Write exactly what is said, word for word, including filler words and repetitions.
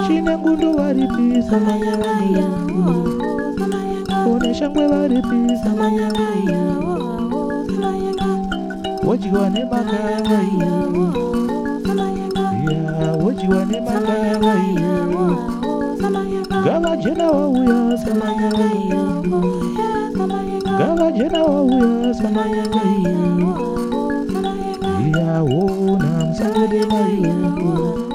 China ngundu waripi samanyangaya One shangwe waripi samanyangaya Wajiwane makangaya Ya wajiwane makangaya Gala jena wauya samanyangaya Gala jena wauya samanyangaya Ya wona msangede maya